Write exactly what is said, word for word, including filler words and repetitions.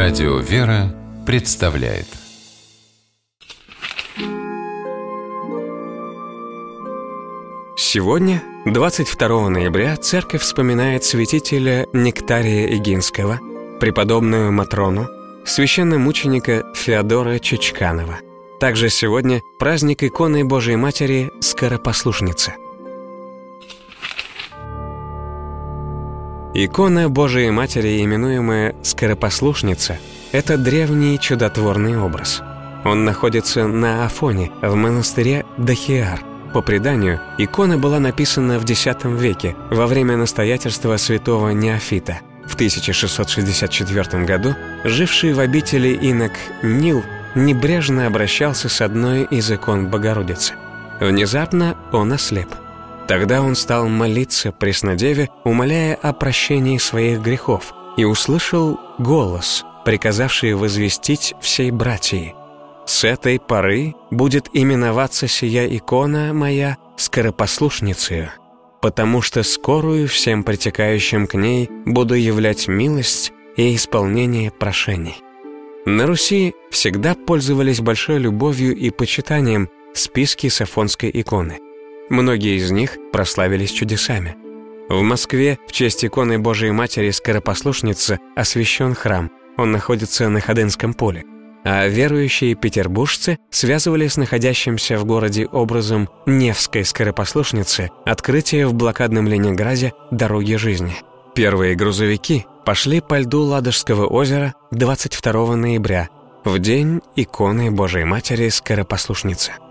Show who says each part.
Speaker 1: Радио «Вера» представляет.
Speaker 2: Сегодня, двадцать второго ноября, церковь вспоминает святителя Нектария Эгинского, преподобную Матрону, священномученика Феодора Чичканова. Также сегодня праздник иконы Божией Матери Скоропослушницы. Икона Божией Матери, именуемая Скоропослушница, это древний чудотворный образ. Он находится на Афоне, в монастыре Дахиар. По преданию, икона была написана в десятом веке, во время настоятельства святого Неофита. В тысяча шестьсот шестьдесят четвёртом году живший в обители инок Нил небрежно обращался с одной из икон Богородицы. Внезапно он ослеп. Тогда он стал молиться Преснодеве, умоляя о прощении своих грехов, и услышал голос, приказавший возвестить всей братьи: «С этой поры будет именоваться сия икона моя Скоропослушницею, потому что скорую всем притекающим к ней буду являть милость и исполнение прошений». На Руси всегда пользовались большой любовью и почитанием списки с Афонской иконы. Многие из них прославились чудесами. В Москве в честь иконы Божией Матери Скоропослушницы освящен храм. Он находится на Ходынском поле. А верующие петербуржцы связывали с находящимся в городе образом Невской Скоропослушницы открытие в блокадном Ленинграде дороги жизни. Первые грузовики пошли по льду Ладожского озера двадцать второго ноября, в день иконы Божией Матери Скоропослушницы.